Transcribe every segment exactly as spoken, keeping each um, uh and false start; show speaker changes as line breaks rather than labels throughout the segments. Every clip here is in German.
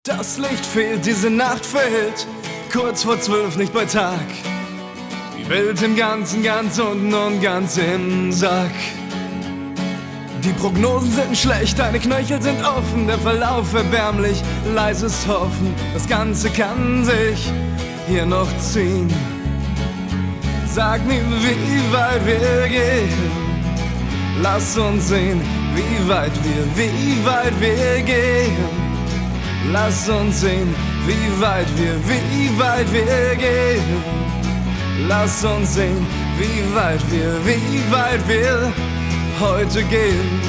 Das Licht fehlt, diese Nacht fehlt, kurz vor zwölf nicht bei Tag. Die Welt im Ganzen ganz unten und ganz im Sack. Die Prognosen sind schlecht, deine Knöchel sind offen, der Verlauf erbärmlich, leises Hoffen. Das Ganze kann sich hier noch ziehen. Sag mir, wie weit wir gehen. Lass uns sehen, wie weit wir, wie weit wir gehen. Lass uns sehen, wie weit wir, wie weit wir gehen. Lass uns sehen, wie weit wir, wie weit wir heute gehen.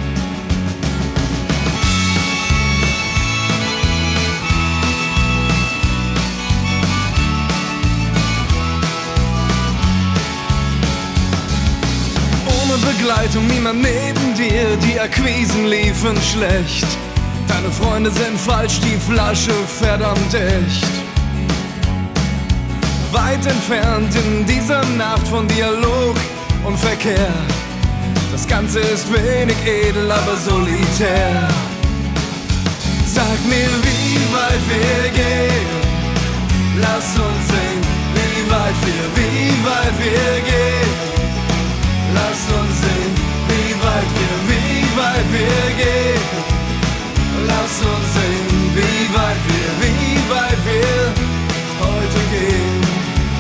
Ohne Begleitung, niemand neben dir, die Akquisen liefen schlecht. Deine Freunde sind falsch, die Flasche verdammt echt. Weit entfernt in dieser Nacht von Dialog und Verkehr. Das Ganze ist wenig edel, aber solitär. Sag mir, wie weit wir gehen. Lass uns sehen, wie weit wir, wie weit wir gehen. Lass uns sehen, wie weit wir, wie weit wir gehen. Lass uns sehen, wie weit wir, wie weit wir heute gehen.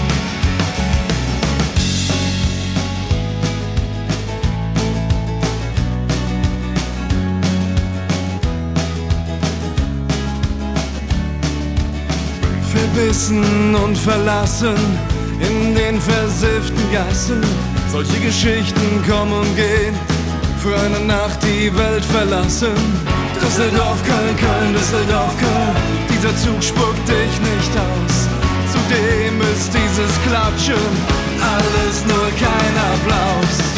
Verbissen und verlassen in den versifften Gassen. Solche Geschichten kommen und gehen, für eine Nacht die Welt verlassen. Düsseldorf, Köln, Köln, Düsseldorf, Köln. Dieser Zug spuckt dich nicht aus. Zudem ist dieses Klatschen alles nur kein Applaus.